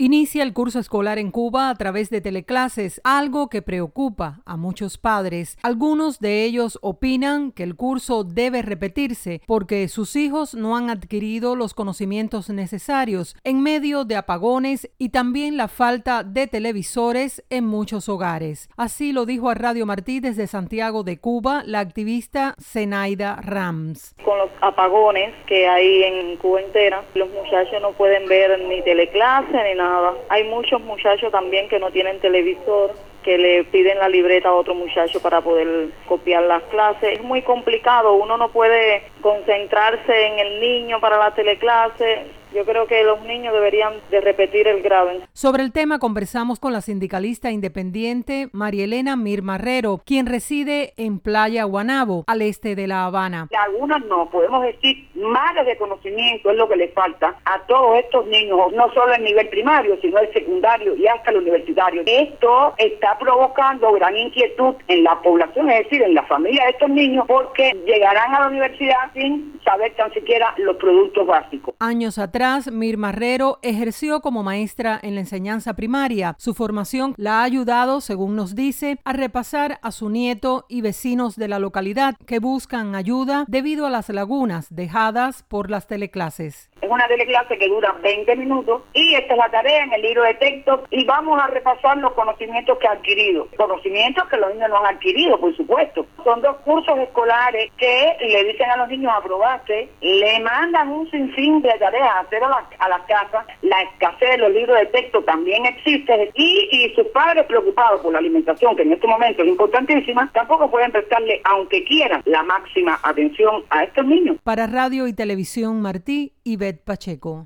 Inicia el curso escolar en Cuba a través de teleclases, algo que preocupa a muchos padres. Algunos de ellos opinan que el curso debe repetirse porque sus hijos no han adquirido los conocimientos necesarios en medio de apagones y también la falta de televisores en muchos hogares. Así lo dijo a Radio Martí desde Santiago de Cuba la activista Zenaida Rams. Con los apagones que hay en Cuba entera, los muchachos no pueden ver ni teleclase ni nada. Hay muchos muchachos también que no tienen televisor, que le piden la libreta a otro muchacho para poder copiar las clases. Es muy complicado, uno no puede concentrarse en el niño para la teleclase. Yo creo que los niños deberían de repetir el grado. Sobre el tema conversamos con la sindicalista independiente María Elena Mir Marrero, quien reside en Playa Guanabo, al este de La Habana. Algunos no, podemos decir, más de conocimiento es lo que les falta a todos estos niños, no solo el nivel primario, sino el secundario y hasta el universitario. Esto está provocando gran inquietud en la población, es decir, en la familia de estos niños, porque llegarán a la universidad sin saber tan siquiera los productos básicos. Años atrás, Mir Marrero ejerció como maestra en la enseñanza primaria. Su formación la ha ayudado, según nos dice, a repasar a su nieto y vecinos de la localidad que buscan ayuda debido a las lagunas dejadas por las teleclases. Es una teleclase que dura 20 minutos y esta es la tarea en el libro de texto y vamos a repasar los conocimientos que ha adquirido. Conocimientos que los niños no han adquirido, por supuesto. Son 2 cursos escolares que le dicen a los niños aprobarse, le mandan un sinfín de tareas a hacer a la casa. La escasez de los libros de texto también existe y sus padres preocupados por la alimentación, que en este momento es importantísima, tampoco pueden prestarle, aunque quieran, la máxima atención a estos niños. Para Radio y Televisión Martí, Ivette Pacheco.